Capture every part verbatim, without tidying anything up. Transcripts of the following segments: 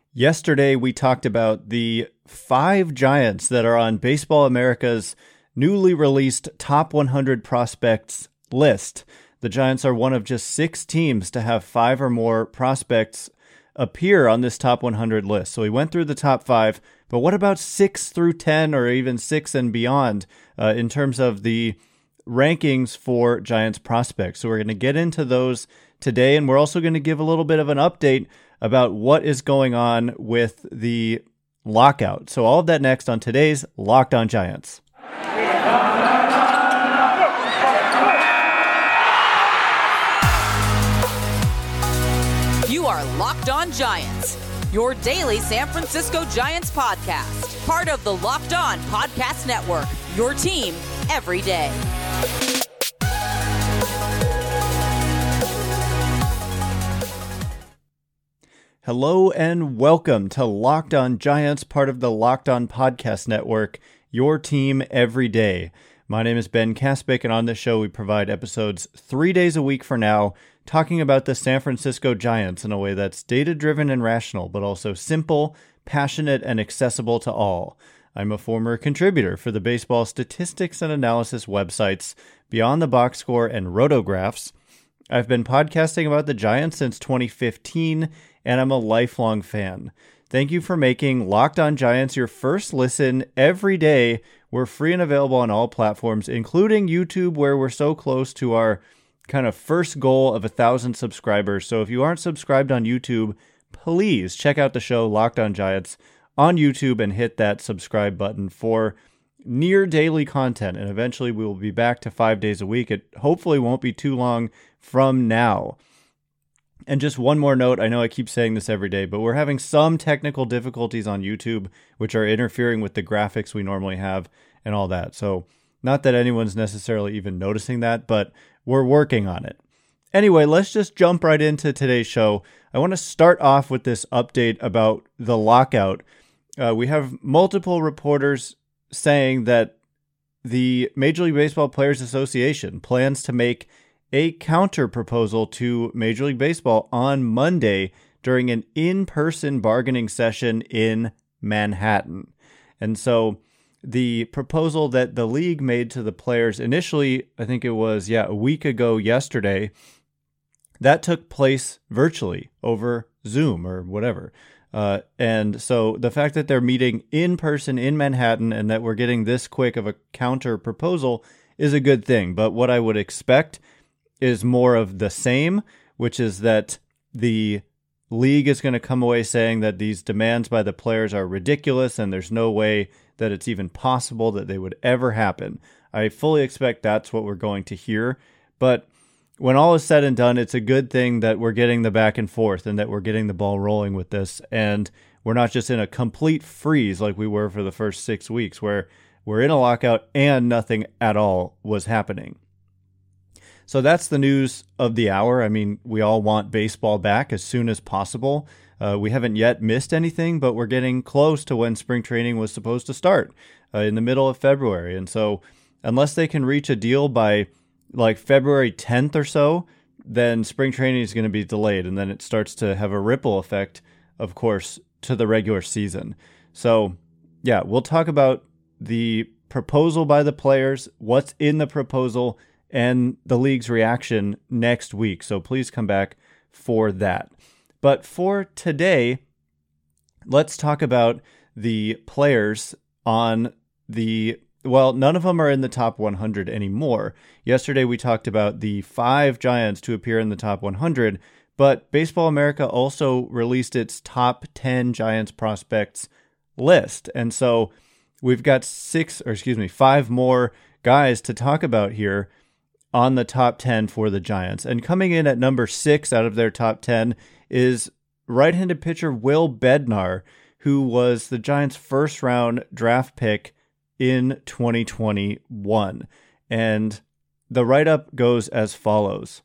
Yesterday, we talked about the five Giants that are on Baseball America's newly released Top one hundred Prospects list. The Giants are one of just six teams to have five or more prospects appear on this Top one hundred list. So we went through the top five, but what about six through ten or even six and beyond uh, in terms of the rankings for Giants prospects? So we're going to get into those today, and we're also going to give a little bit of an update about what is going on with the lockout. So all of that next on today's Locked On Giants. You are Locked On Giants, your daily San Francisco Giants podcast. Part of the Locked On Podcast Network, your team every day. Hello and welcome to Locked On Giants, part of the Locked On Podcast Network, your team every day. My name is Ben Kaspick, and on this show we provide episodes three days a week for now, talking about the San Francisco Giants in a way that's data-driven and rational, but also simple, passionate, and accessible to all. I'm a former contributor for the baseball statistics and analysis websites Beyond the Box Score and Rotographs. I've been podcasting about the Giants since twenty fifteen, and I'm a lifelong fan. Thank you for making Locked On Giants your first listen every day. We're free and available on all platforms, including YouTube, where we're so close to our kind of first goal of a thousand subscribers. So if you aren't subscribed on YouTube, please check out the show Locked On Giants on YouTube and hit that subscribe button for near daily content. And eventually we will be back to five days a week. It hopefully won't be too long from now. And just one more note, I know I keep saying this every day, but we're having some technical difficulties on YouTube, which are interfering with the graphics we normally have and all that. So not that anyone's necessarily even noticing that, but we're working on it. Anyway, let's just jump right into today's show. I want to start off with this update about the lockout. Uh, we have multiple reporters saying that the Major League Baseball Players Association plans to make a counter proposal to Major League Baseball on Monday during an in-person bargaining session in Manhattan. And so the proposal that the league made to the players initially, I think it was, yeah, a week ago yesterday, that took place virtually over Zoom or whatever. Uh, and so the fact that they're meeting in person in Manhattan and that we're getting this quick of a counter proposal is a good thing. But what I would expect is more of the same, which is that the league is going to come away saying that these demands by the players are ridiculous and there's no way that it's even possible that they would ever happen. I fully expect that's what we're going to hear. But when all is said and done, it's a good thing that we're getting the back and forth and that we're getting the ball rolling with this. And we're not just in a complete freeze like we were for the first six weeks where we're in a lockout and nothing at all was happening. So that's the news of the hour. I mean, we all want baseball back as soon as possible. Uh, we haven't yet missed anything, but we're getting close to when spring training was supposed to start uh, in the middle of February. And so unless they can reach a deal by like February tenth or so, then spring training is going to be delayed. And then it starts to have a ripple effect, of course, to the regular season. So yeah, we'll talk about the proposal by the players, what's in the proposal, and the league's reaction next week. So please come back for that. But for today, let's talk about the players on the, well, none of them are in the top one hundred anymore. Yesterday, we talked about the five Giants to appear in the top one hundred, but Baseball America also released its top ten Giants prospects list. And so we've got six, or excuse me, five more guys to talk about here on the top ten for the Giants. And coming in at number six out of their top ten is right-handed pitcher Will Bednar, who was the Giants' first-round draft pick in twenty twenty-one. And the write-up goes as follows.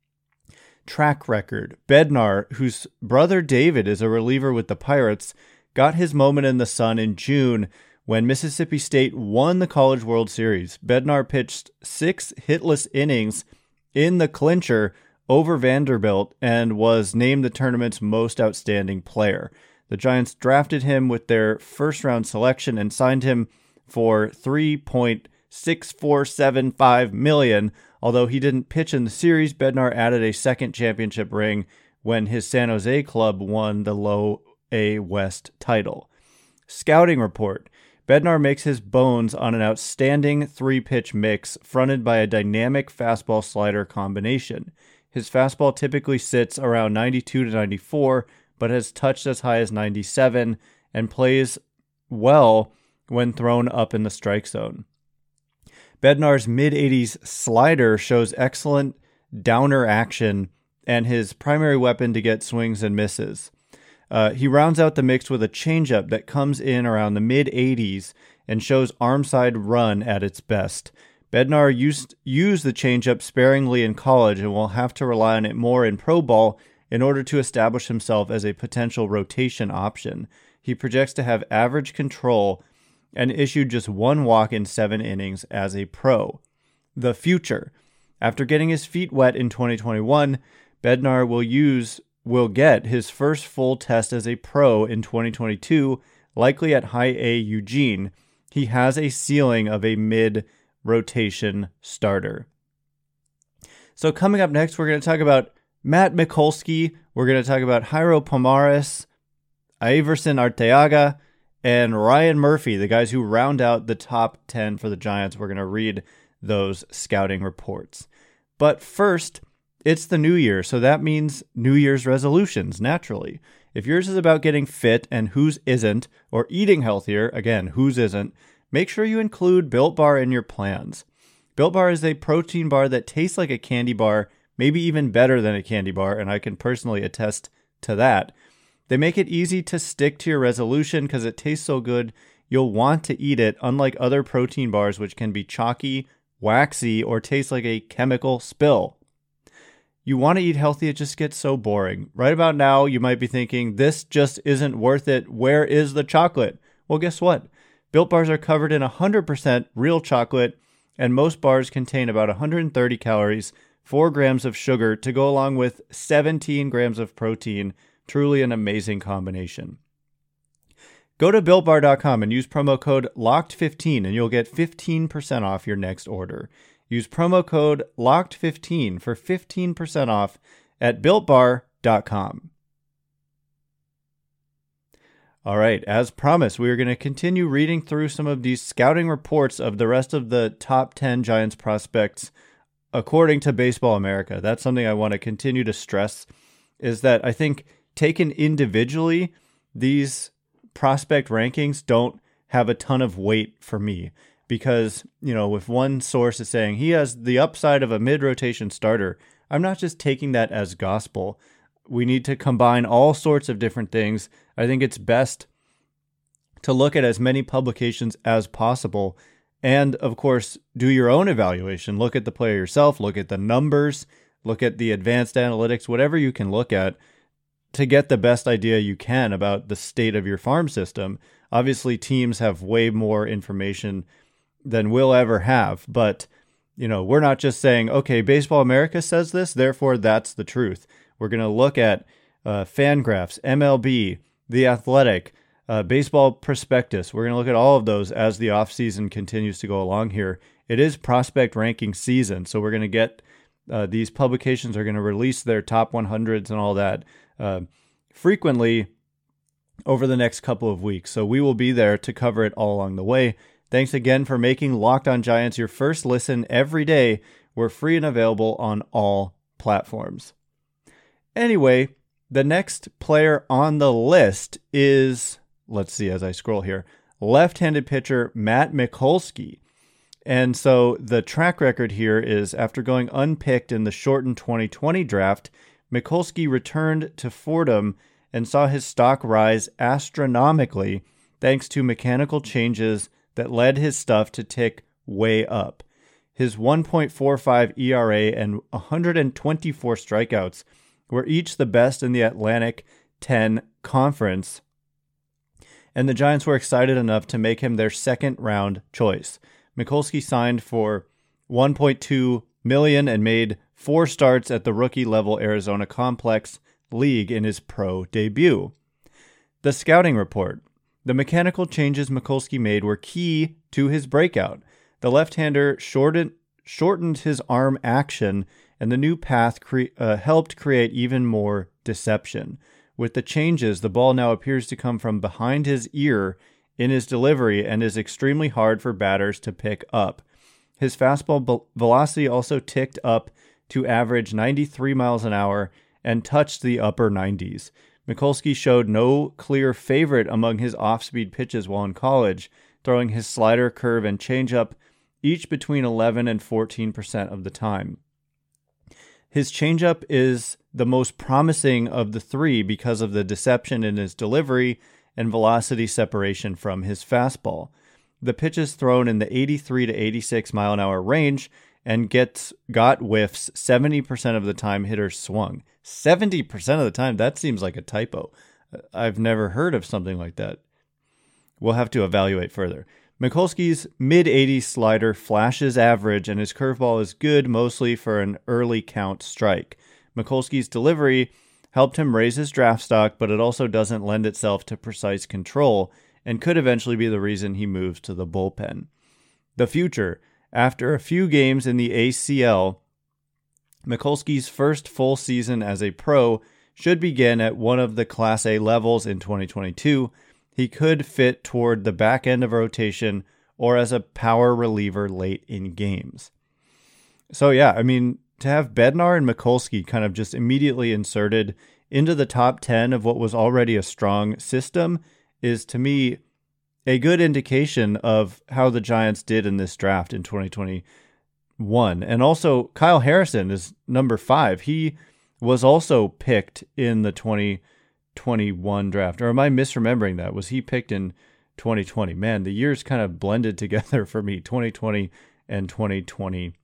Track record. Bednar, whose brother David is a reliever with the Pirates, got his moment in the sun in June when Mississippi State won the College World Series. Bednar pitched six hitless innings in the clincher over Vanderbilt and was named the tournament's most outstanding player. The The Giants drafted him with their first round selection and signed him for three point six four seven five million dollars. Although he didn't pitch in the series, Bednar added a second championship ring when his San Jose club won the Low A West title. Scouting report. Bednar makes his bones on an outstanding three-pitch mix fronted by a dynamic fastball-slider combination. His fastball typically sits around ninety-two to ninety-four, but has touched as high as ninety-seven and plays well when thrown up in the strike zone. Bednar's mid-eighties slider shows excellent downer action and his primary weapon to get swings and misses. Uh, he rounds out the mix with a changeup that comes in around the mid-eighties and shows arm side run at its best. Bednar used used the changeup sparingly in college and will have to rely on it more in pro ball in order to establish himself as a potential rotation option. He projects to have average control and issued just one walk in seven innings as a pro. The future. After getting his feet wet in twenty twenty-one, Bednar will use will get his first full test as a pro in twenty twenty-two, likely at High A Eugene. He has a ceiling of a mid-rotation starter. So coming up next, we're going to talk about Matt Mikulski. We're going to talk about Jairo Pomares, Iverson Arteaga, and Ryan Murphy, the guys who round out the top ten for the Giants. We're going to read those scouting reports. But first, it's the new year, so that means New Year's resolutions, naturally. If yours is about getting fit and whose isn't, or eating healthier, again, whose isn't, make sure you include Built Bar in your plans. Built Bar is a protein bar that tastes like a candy bar, maybe even better than a candy bar, and I can personally attest to that. They make it easy to stick to your resolution because it tastes so good, you'll want to eat it, unlike other protein bars which can be chalky, waxy, or taste like a chemical spill. You want to eat healthy, it just gets so boring. Right about now, you might be thinking, this just isn't worth it. Where is the chocolate? Well, guess what? Built Bars are covered in one hundred percent real chocolate, and most bars contain about one hundred thirty calories, four grams of sugar to go along with seventeen grams of protein. Truly an amazing combination. Go to built bar dot com and use promo code locked fifteen and you'll get fifteen percent off your next order. Use promo code locked fifteen for fifteen percent off at built bar dot com. All right, as promised, we are going to continue reading through some of these scouting reports of the rest of the top ten Giants prospects according to Baseball America. That's something I want to continue to stress, is that I think taken individually, these prospect rankings don't have a ton of weight for me because, you know, if one source is saying he has the upside of a mid-rotation starter, I'm not just taking that as gospel. We need to combine all sorts of different things. I think it's best to look at as many publications as possible and, of course, do your own evaluation. Look at the player yourself, look at the numbers, look at the advanced analytics, whatever you can look at to get the best idea you can about the state of your farm system. Obviously, teams have way more information than we'll ever have, but you know, we're not just saying, okay, Baseball America says this, therefore that's the truth. We're going to look at uh, Fangraphs, M L B, The Athletic, uh, Baseball Prospectus. We're going to look at all of those as the offseason continues to go along here. It is prospect ranking season, so we're going to get uh, these publications are going to release their top one hundreds and all that uh, frequently over the next couple of weeks. So we will be there to cover it all along the way. Thanks again for making Locked On Giants your first listen every day. We're free and available on all platforms. Anyway, the next player on the list is, let's see as I scroll here, left-handed pitcher Matt Mikulski. And so the track record here is after going unpicked in the shortened twenty twenty draft, Mikulski returned to Fordham and saw his stock rise astronomically thanks to mechanical changes that led his stuff to tick way up. His one point four five E R A and one hundred twenty-four strikeouts were each the best in the Atlantic ten Conference, and the Giants were excited enough to make him their second round choice. Mikulski signed for one point two million dollars and made four starts at the rookie level Arizona Complex League in his pro debut. The scouting report. The mechanical changes Mikulski made were key to his breakout. The left-hander shortened, shortened his arm action, and the new path cre- uh, helped create even more deception. With the changes, the ball now appears to come from behind his ear in his delivery and is extremely hard for batters to pick up. His fastball be- velocity also ticked up to average ninety-three miles an hour and touched the upper nineties. Mikulski showed no clear favorite among his off-speed pitches while in college, throwing his slider, curve, and changeup each between eleven and fourteen percent of the time. His changeup is the most promising of the three because of the deception in his delivery and velocity separation from his fastball. The pitch is thrown in the eighty-three to eighty-six mile an hour range and gets got whiffs seventy percent of the time hitters swung. seventy percent of the time? That seems like a typo. I've never heard of something like that. We'll have to evaluate further. Mikulski's mid-eighties slider flashes average, and his curveball is good mostly for an early count strike. Mikulski's delivery helped him raise his draft stock, but it also doesn't lend itself to precise control and could eventually be the reason he moves to the bullpen. The future. After a few games in the A C L, Mikulski's first full season as a pro should begin at one of the Class A levels in twenty twenty-two. He could fit toward the back end of a rotation or as a power reliever late in games. So yeah, I mean, to have Bednar and Mikulski kind of just immediately inserted into the top ten of what was already a strong system is, to me, a good indication of how the Giants did in this draft in twenty twenty-one. And also, Kyle Harrison is number five. He was also picked in the twenty twenty-one draft. Or am I misremembering that? Was he picked in twenty twenty? Man, the years kind of blended together for me, twenty twenty and twenty twenty-one.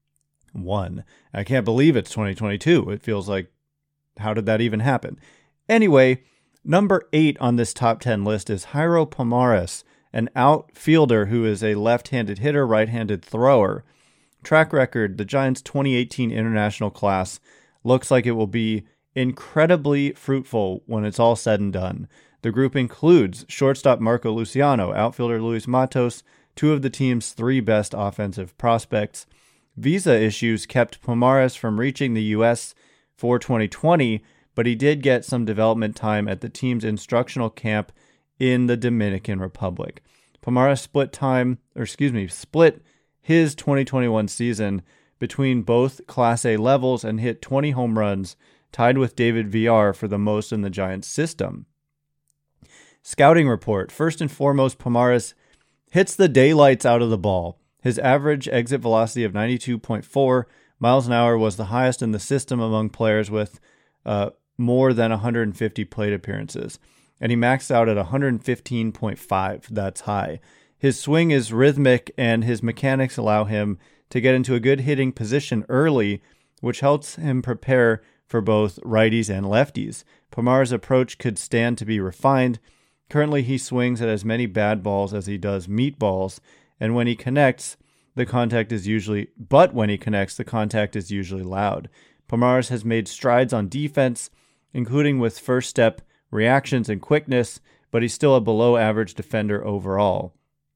I can't believe it's twenty twenty-two. It feels like, how did that even happen? Anyway, number eight on this top ten list is Jairo Pomares, an outfielder who is a left-handed hitter, right-handed thrower. Track record, the Giants' twenty eighteen international class looks like it will be incredibly fruitful when it's all said and done. The group includes shortstop Marco Luciano, outfielder Luis Matos, two of the team's three best offensive prospects. Visa issues kept Pomares from reaching the U S for twenty twenty, but he did get some development time at the team's instructional camp in the Dominican Republic. Pomares split time, or excuse me, split his twenty twenty-one season between both Class A levels and hit twenty home runs, tied with David Villar for the most in the Giants system. Scouting report. First and foremost, Pomares hits the daylights out of the ball. His average exit velocity of ninety-two point four miles an hour was the highest in the system among players with uh, more than one hundred fifty plate appearances, and he maxed out at one hundred fifteen point five. That's high. His swing is rhythmic, and his mechanics allow him to get into a good hitting position early, which helps him prepare for both righties and lefties. Pomares' approach could stand to be refined. Currently, he swings at as many bad balls as he does meatballs, and when he connects, the contact is usually, but when he connects, the contact is usually loud. Pomares has made strides on defense, including with first step reactions and quickness, but he's still a below average defender overall.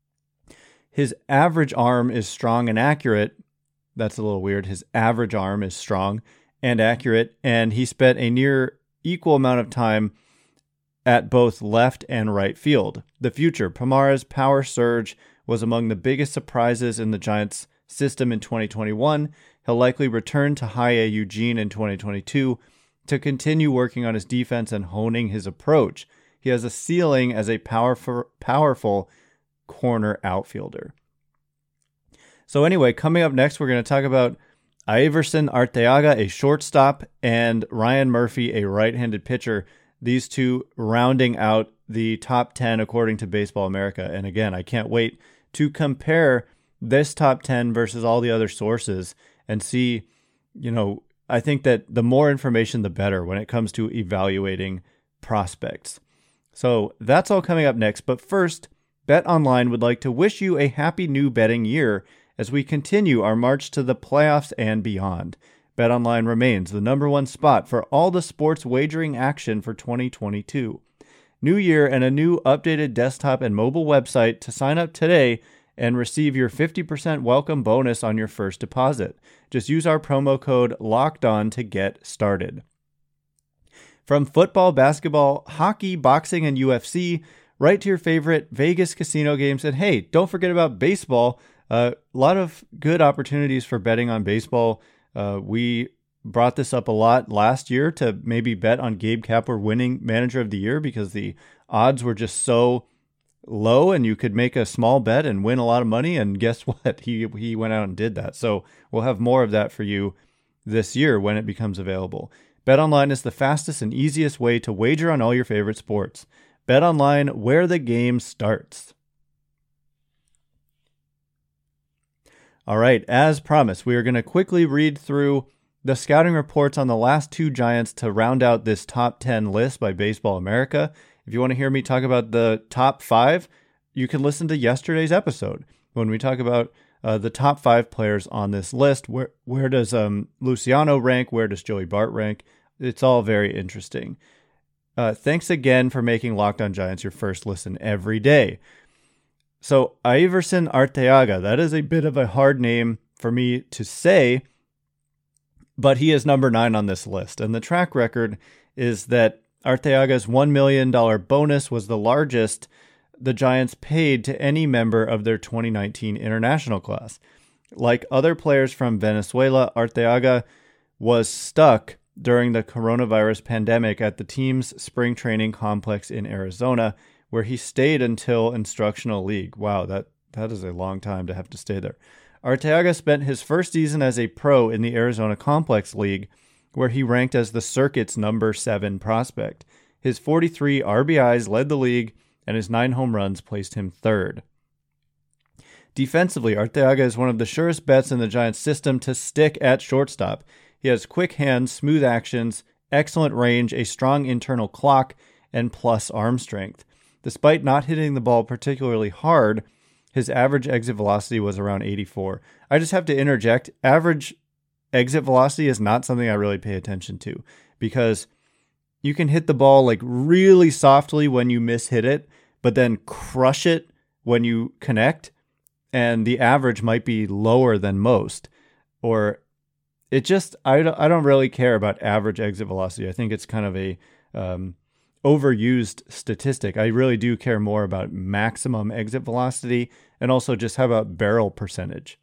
His average arm is strong and accurate. That's a little weird. His average arm is strong and accurate, and he spent a near equal amount of time at both left and right field. The future. Pomares' power surge was among the biggest surprises in the Giants' system in twenty twenty-one. He'll likely return to High A Eugene in twenty twenty-two to continue working on his defense and honing his approach. He has a ceiling as a powerful, powerful corner outfielder. So anyway, coming up next, we're going to talk about Aeverson Arteaga, a shortstop, and Ryan Murphy, a right-handed pitcher. These two rounding out the top ten according to Baseball America. And again, I can't wait to compare this top ten versus all the other sources and see, you know, I think that the more information, the better when it comes to evaluating prospects. So that's all coming up next. But first, BetOnline would like to wish you a happy new betting year as we continue our march to the playoffs and beyond. BetOnline remains the number one spot for all the sports wagering action for twenty twenty-two. new year, and a new updated desktop and mobile website to sign up today and receive your fifty percent welcome bonus on your first deposit. Just use our promo code LOCKEDON to get started. From football, basketball, hockey, boxing, and U F C, right to your favorite Vegas casino games. And hey, don't forget about baseball. A uh, lot of good opportunities for betting on baseball. Uh, we brought this up a lot last year to maybe bet on Gabe Kapler winning Manager of the Year because the odds were just so low and you could make a small bet and win a lot of money. And guess what? He he went out and did that. So we'll have more of that for you this year when it becomes available. BetOnline is the fastest and easiest way to wager on all your favorite sports. BetOnline, where the game starts. All right, as promised, we are going to quickly read through the scouting reports on the last two Giants to round out this top ten list by Baseball America. If you want to hear me talk about the top five, you can listen to yesterday's episode when we talk about uh, the top five players on this list. Where where does um, Luciano rank? Where does Joey Bart rank? It's all very interesting. Uh, thanks again for making Locked On Giants your first listen every day. So Iverson Arteaga, that is a bit of a hard name for me to say, but he is number nine on this list. And the track record is that Arteaga's one million dollars bonus was the largest the Giants paid to any member of their twenty nineteen international class. Like other players from Venezuela, Arteaga was stuck during the coronavirus pandemic at the team's spring training complex in Arizona, where he stayed until instructional league. Wow, that, that is a long time to have to stay there. Arteaga spent his first season as a pro in the Arizona Complex League, where he ranked as the circuit's number seven prospect. His forty-three R B Is led the league, and his nine home runs placed him third. Defensively, Arteaga is one of the surest bets in the Giants' system to stick at shortstop. He has quick hands, smooth actions, excellent range, a strong internal clock, and plus arm strength. Despite not hitting the ball particularly hard, his average exit velocity was around eighty-four. I just have to interject. Average exit velocity is not something I really pay attention to because you can hit the ball like really softly when you mishit it, but then crush it when you connect, and the average might be lower than most. Or it just, I don't, I don't really care about average exit velocity. I think it's kind of a um, overused statistic. I really do care more about maximum exit velocity and also just how about barrel percentage.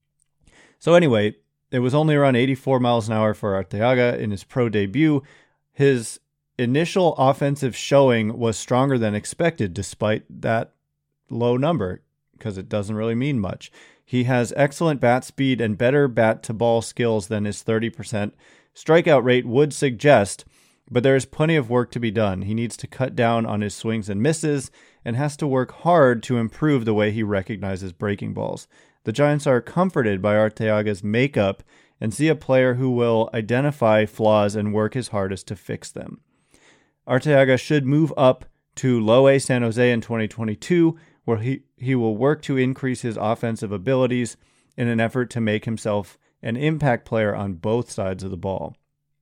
So anyway, it was only around eighty-four miles an hour for Arteaga in his pro debut. His initial offensive showing was stronger than expected despite that low number because it doesn't really mean much. He has excellent bat speed and better bat-to-ball skills than his thirty percent strikeout rate would suggest, but there is plenty of work to be done. He needs to cut down on his swings and misses and has to work hard to improve the way he recognizes breaking balls. The Giants are comforted by Arteaga's makeup and see a player who will identify flaws and work his hardest to fix them. Arteaga should move up to Low A San Jose in twenty twenty-two, where he, he will work to increase his offensive abilities in an effort to make himself an impact player on both sides of the ball.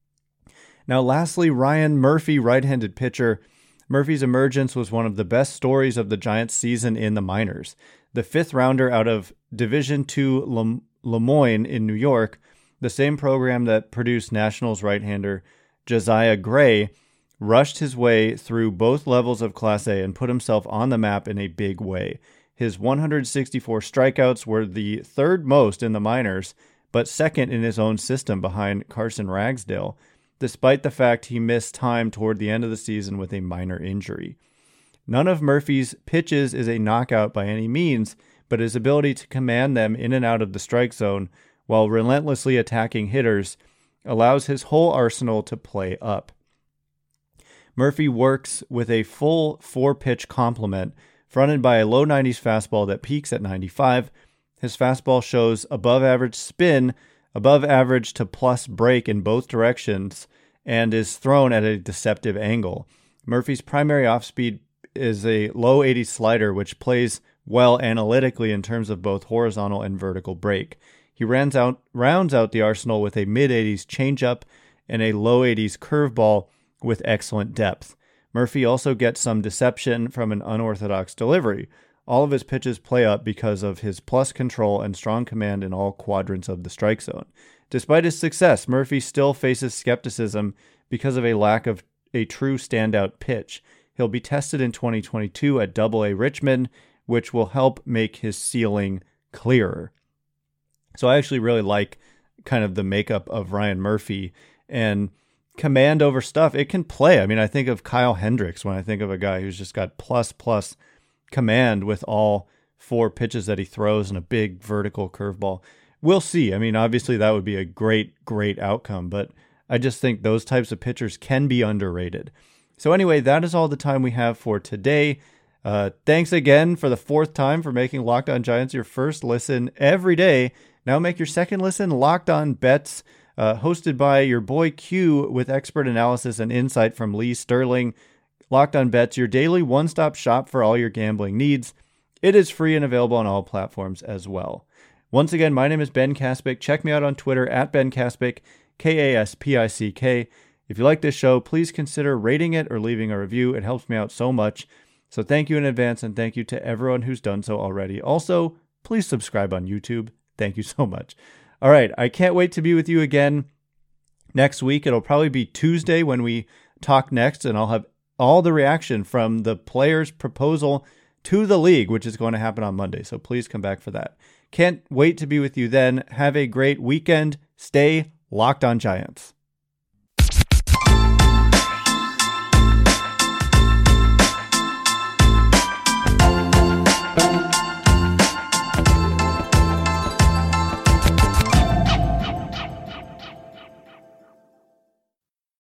Now, lastly, Ryan Murphy, right-handed pitcher. Murphy's emergence was one of the best stories of the Giants' season in the minors. The fifth rounder out of Division two Le, Le Moyne in New York, the same program that produced Nationals right-hander Josiah Gray, rushed his way through both levels of Class A and put himself on the map in a big way. His one hundred sixty-four strikeouts were the third most in the minors, but second in his own system behind Carson Ragsdale, despite the fact he missed time toward the end of the season with a minor injury. None of Murphy's pitches is a knockout by any means, but his ability to command them in and out of the strike zone while relentlessly attacking hitters allows his whole arsenal to play up. Murphy works with a full four-pitch complement, fronted by a low nineties fastball that peaks at ninety-five. His fastball shows above-average spin, above-average to plus break in both directions, and is thrown at a deceptive angle. Murphy's primary off-speed is a low eighties slider, which plays well analytically in terms of both horizontal and vertical break. He rounds out, rounds out the arsenal with a mid-eighties changeup and a low eighties curveball with excellent depth. Murphy also gets some deception from an unorthodox delivery. All of his pitches play up because of his plus control and strong command in all quadrants of the strike zone. Despite his success, Murphy still faces skepticism because of a lack of a true standout pitch. He'll be tested in twenty twenty-two at Double A Richmond, which will help make his ceiling clearer. So I actually really like kind of the makeup of Ryan Murphy, and command over stuff. It can play. I mean, I think of Kyle Hendricks when I think of a guy who's just got plus plus command with all four pitches that he throws and a big vertical curveball. We'll see. I mean, obviously that would be a great, great outcome, but I just think those types of pitchers can be underrated. So anyway, that is all the time we have for today. Uh, thanks again for the fourth time for making Locked On Giants your first listen every day. Now make your second listen Locked On Bets, uh, hosted by your boy Q with expert analysis and insight from Lee Sterling. Locked On Bets, your daily one-stop shop for all your gambling needs. It is free and available on all platforms as well. Once again, my name is Ben Kaspick. Check me out on Twitter at Ben Kaspick, K A S P I C K. If you like this show, please consider rating it or leaving a review. It helps me out so much. So thank you in advance, and thank you to everyone who's done so already. Also, please subscribe on YouTube. Thank you so much. All right, I can't wait to be with you again next week. It'll probably be Tuesday when we talk next, and I'll have all the reaction from the players' proposal to the league, which is going to happen on Monday. So please come back for that. Can't wait to be with you then. Have a great weekend. Stay Locked On Giants.